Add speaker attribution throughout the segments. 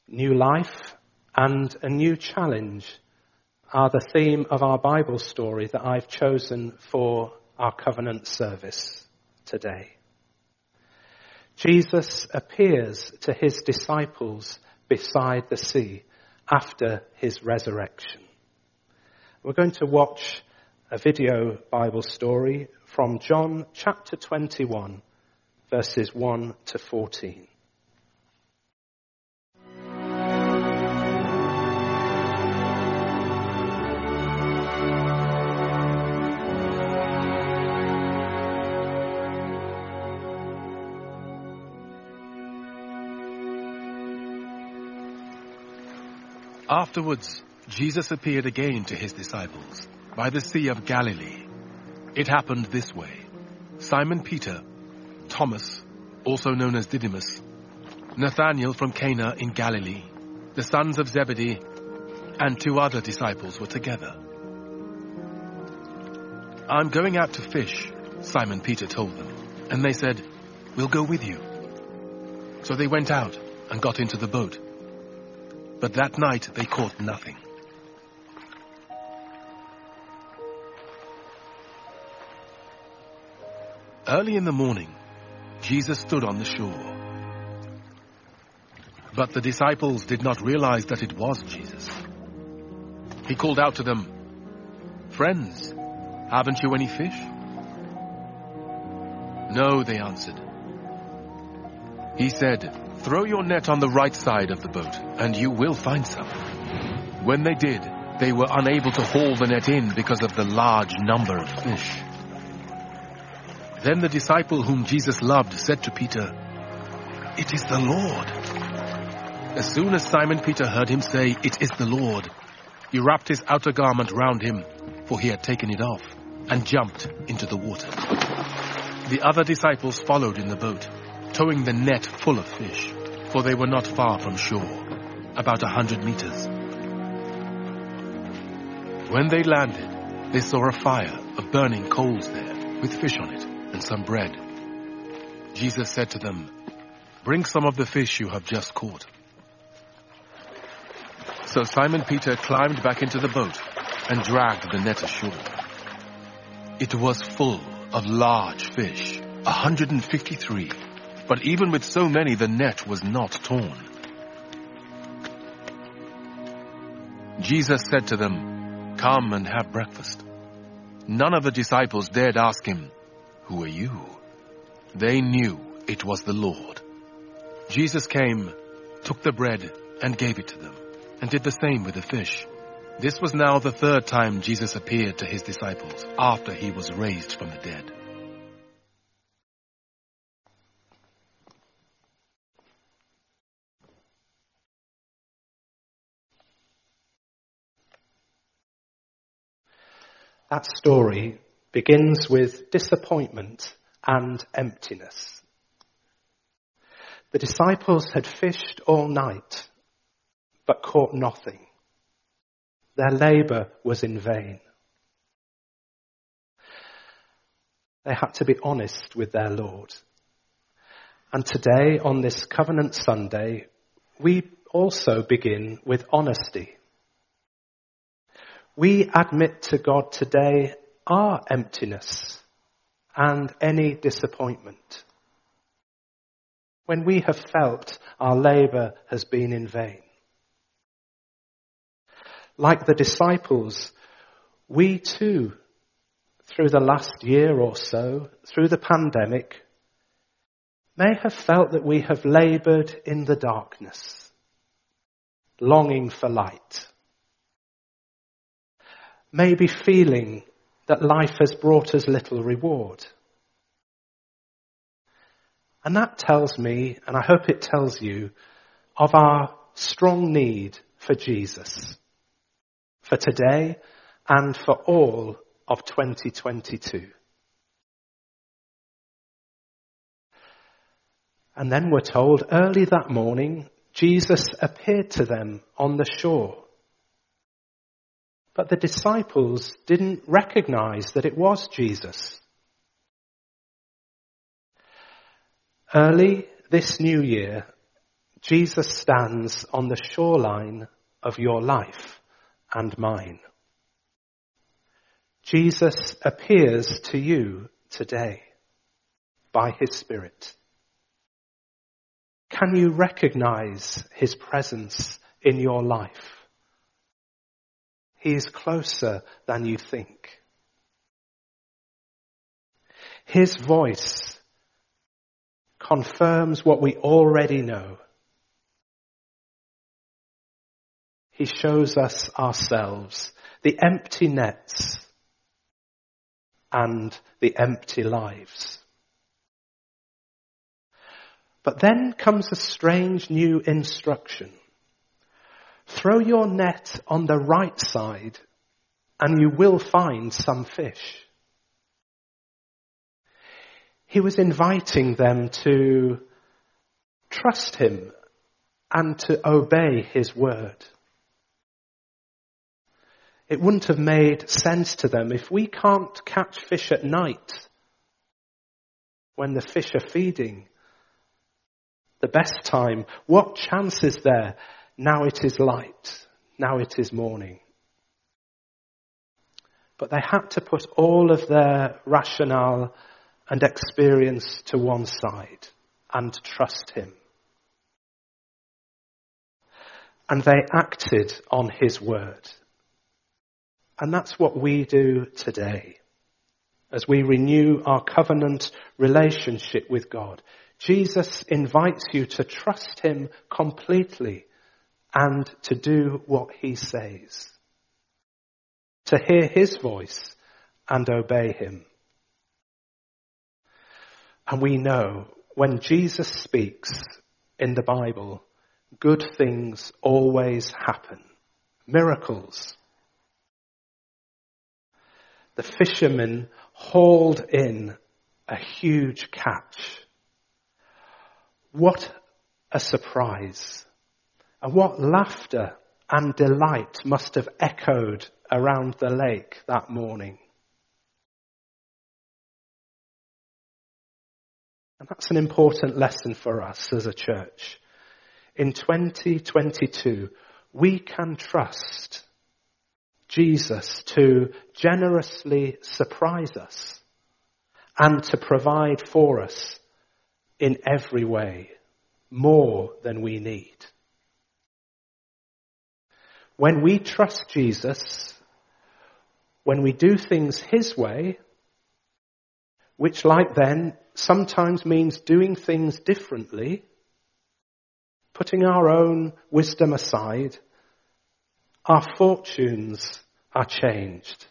Speaker 1: New life and a new challenge are the theme of our Bible story that I've chosen for our covenant service today. Jesus appears to his disciples beside the sea after his resurrection. We're going to watch a video Bible story from John chapter 21, verses 1 to 14.
Speaker 2: Afterwards, Jesus appeared again to his disciples by the Sea of Galilee. It happened this way. Simon Peter, Thomas, also known as Didymus, Nathanael from Cana in Galilee, the sons of Zebedee, and 2 other disciples were together. "I'm going out to fish," Simon Peter told them, and they said, "We'll go with you." So they went out and got into the boat. But that night they caught nothing. Early in the morning, Jesus stood on the shore. But the disciples did not realize that it was Jesus. He called out to them, "Friends, haven't you any fish?" "No," they answered. He said, "Throw your net on the right side of the boat, and you will find some." When they did, they were unable to haul the net in because of the large number of fish. Then the disciple whom Jesus loved said to Peter, "It is the Lord." As soon as Simon Peter heard him say, "It is the Lord," he wrapped his outer garment round him, for he had taken it off, and jumped into the water. The other disciples followed in the boat, towing the net full of fish, for they were not far from shore, about 100 meters. When they landed, they saw a fire of burning coals there, with fish on it, and some bread. Jesus said to them, "Bring some of the fish you have just caught." So Simon Peter climbed back into the boat and dragged the net ashore. It was full of large fish, 153. But even with so many, the net was not torn. Jesus said to them, "Come and have breakfast." None of the disciples dared ask him, "Who are you?" They knew it was the Lord. Jesus came, took the bread, and gave it to them, and did the same with the fish. This was now the 3rd time Jesus appeared to his disciples after he was raised from the dead.
Speaker 1: That story begins with disappointment and emptiness. The disciples had fished all night, but caught nothing. Their labor was in vain. They had to be honest with their Lord. And today, on this Covenant Sunday, we also begin with honesty. We admit to God today our emptiness and any disappointment, when we have felt our labor has been in vain. Like the disciples, we too, through the last year or so, through the pandemic, may have felt that we have labored in the darkness, longing for light. Maybe feeling that life has brought us little reward. And that tells me, and I hope it tells you, of our strong need for Jesus, for today and for all of 2022. And then we're told early that morning, Jesus appeared to them on the shore. But the disciples didn't recognize that it was Jesus. Early this new year, Jesus stands on the shoreline of your life and mine. Jesus appears to you today by his Spirit. Can you recognize his presence in your life? He is closer than you think. His voice confirms what we already know. He shows us ourselves, the empty nets and the empty lives. But then comes a strange new instruction. Throw your net on the right side and you will find some fish. He was inviting them to trust him and to obey his word. It wouldn't have made sense to them if we can't catch fish at night when the fish are feeding. The best time, what chance is there? Now it is light. Now it is morning. But they had to put all of their rationale and experience to one side and trust him. And they acted on his word. And that's what we do today as we renew our covenant relationship with God. Jesus invites you to trust him completely and to do what he says, to hear his voice and obey him. And we know when Jesus speaks in the Bible, good things always happen. Miracles. The fishermen hauled in a huge catch. What a surprise. And what laughter and delight must have echoed around the lake that morning. And that's an important lesson for us as a church. In 2022, we can trust Jesus to generously surprise us and to provide for us in every way, more than we need. When we trust Jesus, when we do things his way, which like then sometimes means doing things differently, putting our own wisdom aside, our fortunes are changed.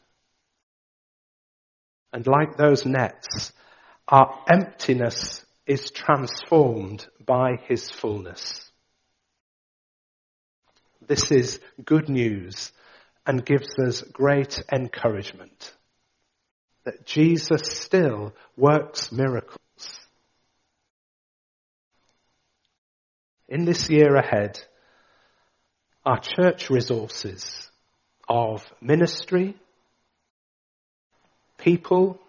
Speaker 1: And like those nets, our emptiness is transformed by his fullness. This is good news and gives us great encouragement that Jesus still works miracles. In this year ahead, our church resources of ministry, people,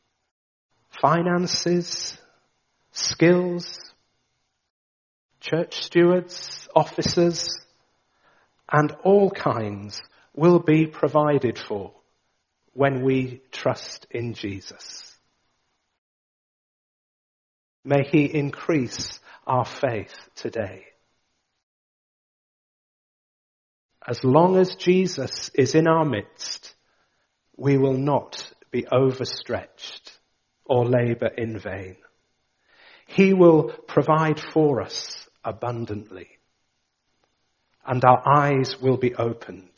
Speaker 1: finances, skills, church stewards, officers, and all kinds will be provided for when we trust in Jesus. May he increase our faith today. As long as Jesus is in our midst, we will not be overstretched or labor in vain. He will provide for us abundantly, and our eyes will be opened.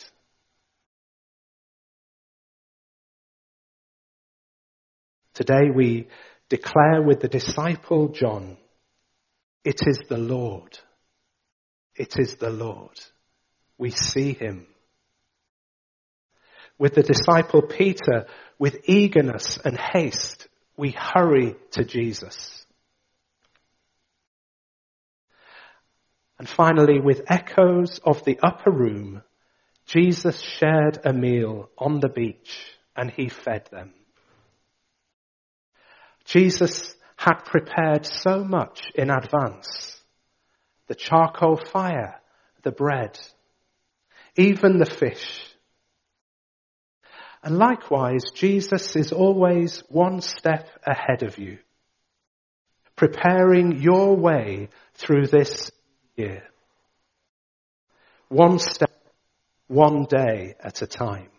Speaker 1: Today we declare with the disciple John, it is the Lord. It is the Lord. We see him. With the disciple Peter, with eagerness and haste, we hurry to Jesus. And finally, with echoes of the upper room, Jesus shared a meal on the beach and he fed them. Jesus had prepared so much in advance the charcoal fire, the bread, even the fish. And likewise, Jesus is always one step ahead of you, preparing your way through this year. One step, one day at a time.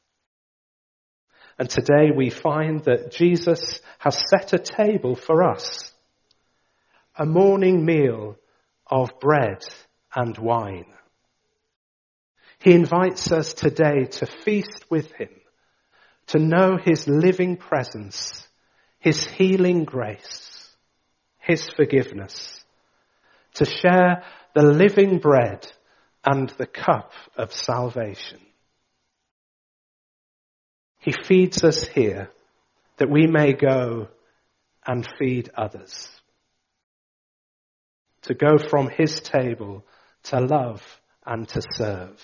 Speaker 1: And today we find that Jesus has set a table for us, a morning meal of bread and wine. He invites us today to feast with him, to know his living presence, his healing grace, his forgiveness, to share the living bread and the cup of salvation. He feeds us here that we may go and feed others, to go from his table to love and to serve.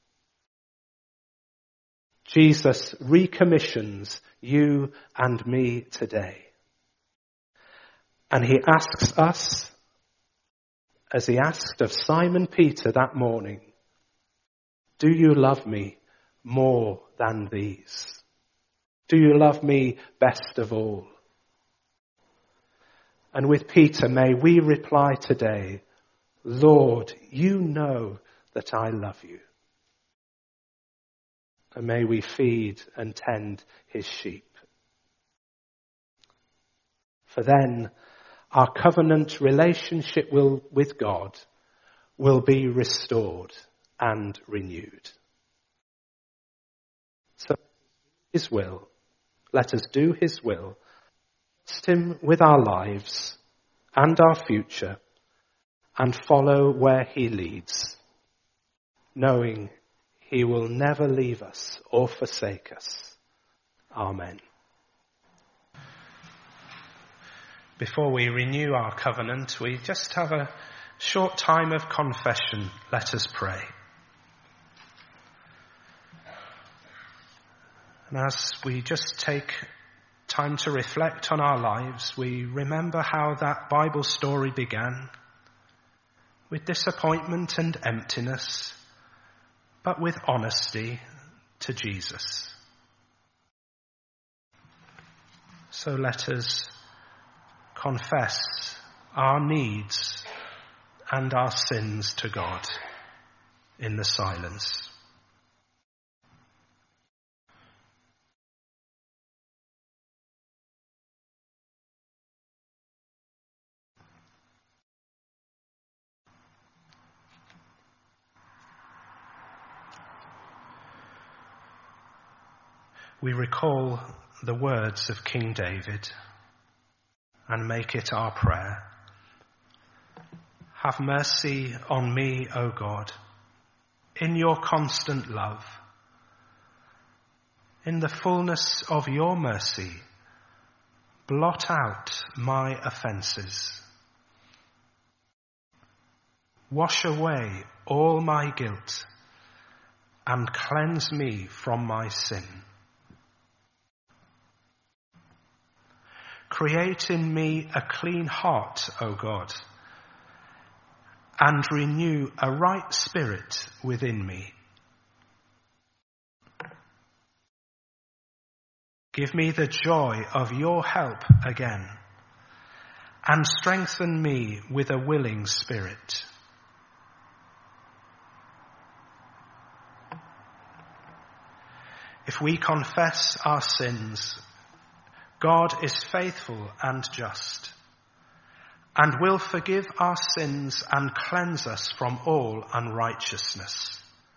Speaker 1: Jesus recommissions you and me today. And he asks us, as he asked of Simon Peter that morning, do you love me more than these? Do you love me best of all? And with Peter, may we reply today, Lord, you know that I love you. And may we feed and tend his sheep. For then our covenant relationship with God will be restored and renewed. So his will, let us do his will, trust him with our lives and our future, and follow where he leads, knowing he will never leave us or forsake us. Amen. Before we renew our covenant, we just have a short time of confession. Let us pray. And as we just take time to reflect on our lives, we remember how that Bible story began, with disappointment and emptiness, but with honesty to Jesus. So let us confess our needs and our sins to God in the silence. We recall the words of King David and make it our prayer. Have mercy on me, O God, in your constant love. In the fullness of your mercy, blot out my offences. Wash away all my guilt and cleanse me from my sin. Create in me a clean heart, O God, and renew a right spirit within me. Give me the joy of your help again, and strengthen me with a willing spirit. If we confess our sins, God is faithful and just, and will forgive our sins and cleanse us from all unrighteousness.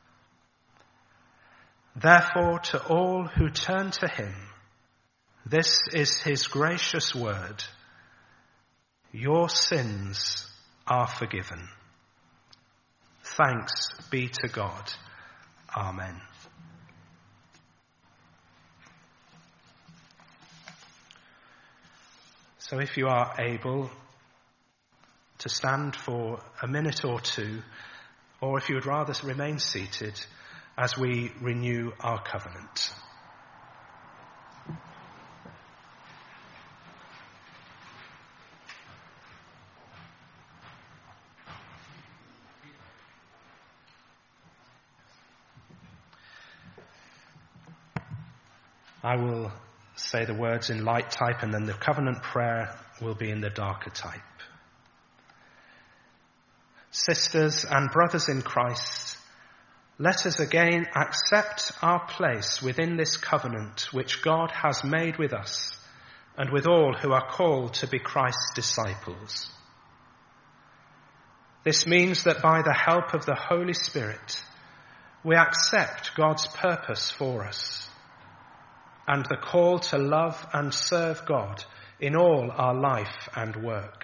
Speaker 1: Therefore, to all who turn to him, this is his gracious word: your sins are forgiven. Thanks be to God. Amen. So if you are able to stand for a minute or two, or if you would rather remain seated as we renew our covenant. I will say the words in light type, and then the covenant prayer will be in the darker type. Sisters and brothers in Christ, let us again accept our place within this covenant which God has made with us and with all who are called to be Christ's disciples. This means that by the help of the Holy Spirit, we accept God's purpose for us and the call to love and serve God in all our life and work.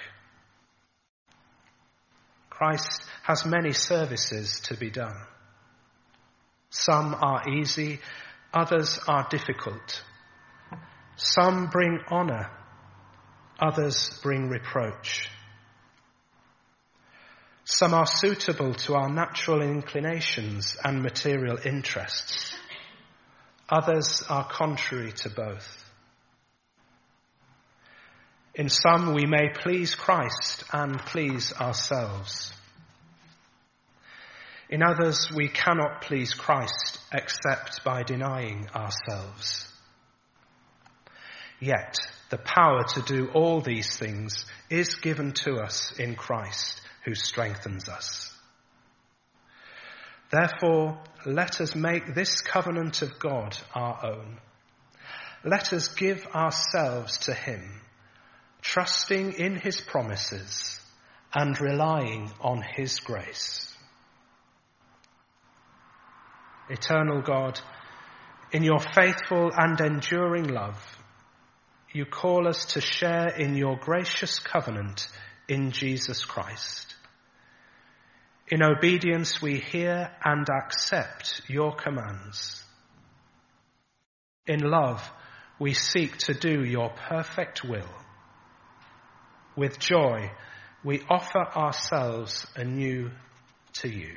Speaker 1: Christ has many services to be done. Some are easy, others are difficult. Some bring honor, others bring reproach. Some are suitable to our natural inclinations and material interests. Others are contrary to both. In some we may please Christ and please ourselves. In others we cannot please Christ except by denying ourselves. Yet the power to do all these things is given to us in Christ, who strengthens us. Therefore, let us make this covenant of God our own. Let us give ourselves to him, trusting in his promises and relying on his grace. Eternal God, in your faithful and enduring love, you call us to share in your gracious covenant in Jesus Christ. In obedience we hear and accept your commands. In love we seek to do your perfect will. With joy we offer ourselves anew to you.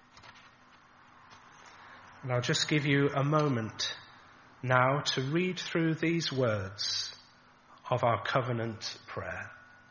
Speaker 1: And I'll just give you a moment now to read through these words of our covenant prayer.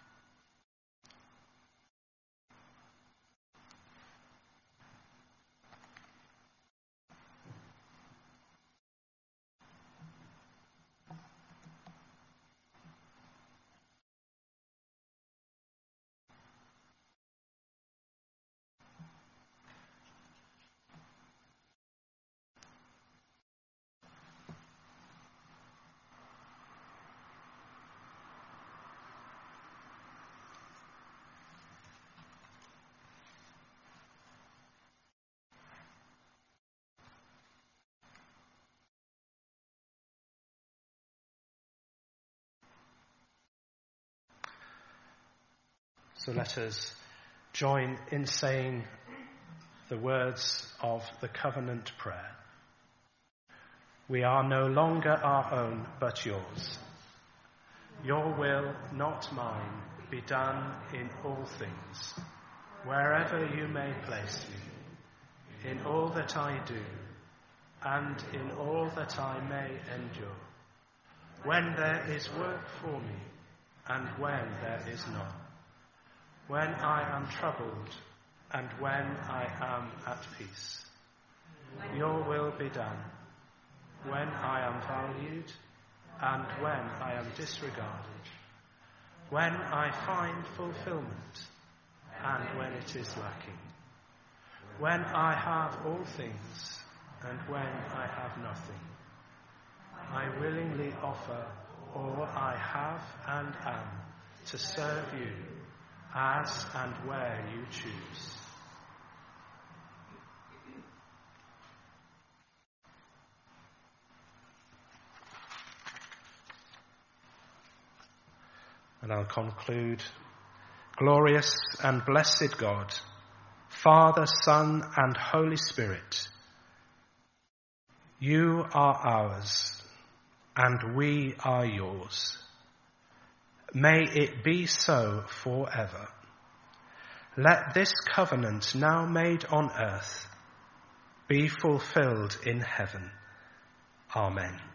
Speaker 1: So let us join in saying the words of the covenant prayer. We are no longer our own, but yours. Your will, not mine, be done in all things, wherever you may place me, in all that I do, and in all that I may endure, when there is work for me, and when there is none. When I am troubled, and when I am at peace. Your will be done, when I am valued, and when I am disregarded, when I find fulfillment, and when it is lacking, when I have all things, and when I have nothing. I willingly offer all I have and am to serve you, as and where you choose. And I'll conclude. Glorious and blessed God, Father, Son, and Holy Spirit, you are ours, and we are yours. May it be so forever. Let this covenant now made on earth be fulfilled in heaven. Amen.